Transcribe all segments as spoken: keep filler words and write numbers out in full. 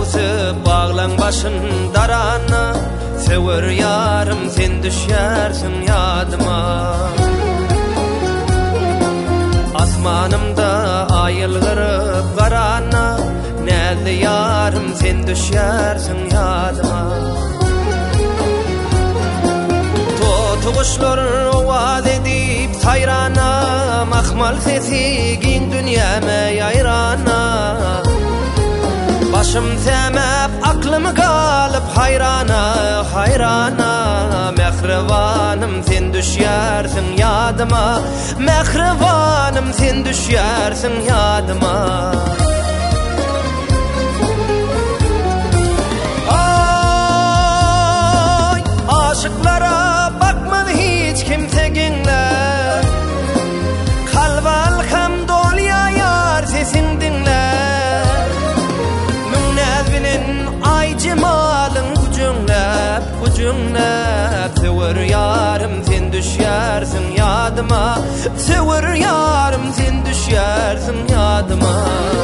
basıp bağlan başın darana, sever yarım sen düşersin yadıma. Asmanımda ay ılgırıp karana, nerede yarım sen düşersin yadıma. Totu kuşlar ovad edip sayrana, mahmal sesigin dünyame yayrana. Başım temep aklım kalıp hayrana, hayrana. Mehrivanım sen düşersin yadıma, mehrivanım sen düşersin yadıma. Ay aşıklara bakmadı hiç kimse dinle, kalbal hem dolya yar sesin dinle. Ay cemalın ucunlap, ucunlap. Sever yarım sen düşersin yadıma, sever yarım sen düşersin yadıma.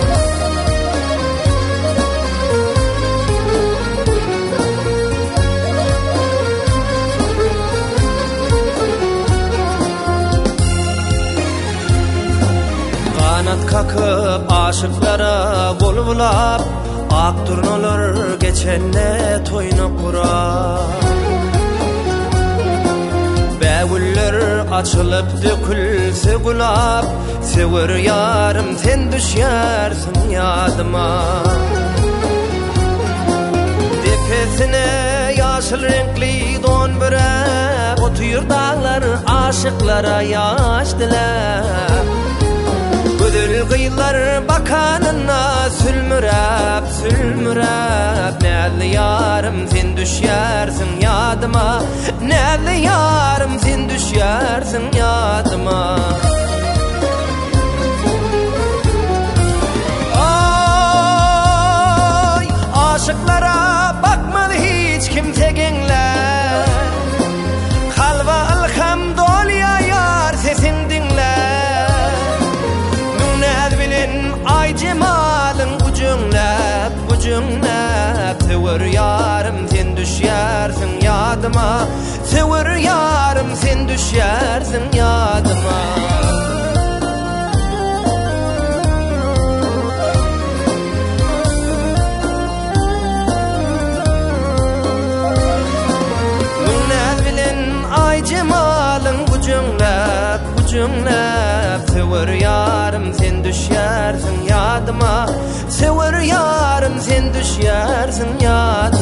Kanat kakıp aşıklara bulbulap, ak turnalar geçenne toyunu kurar. Bägüller açılıp dökülse gulap, sever yarım sen düşersin yadıma. Tepesine yaşıl renkli don börep, o tuyur dağlar aşıklara yaş dilep. Gödül kıyılar bakanına sülmürep, sülmürep. Nerede yarım sen düşersin yadıma, nerede yarım sen düşersin yadıma. Ay aşıklara bakmadı hiç kimse genler, kalba alham dolya yar sesin dinle. Ay cemalın ucunlap, ucunlap. Sever yarım sen düşersin yadıma, sever yarım sen düşersin yadıma. Nunez bilen ay cemalın ucunlap, ucunlap. Sever yarım sen düşersin yadıma, sever yarım sen düşersin yadıma.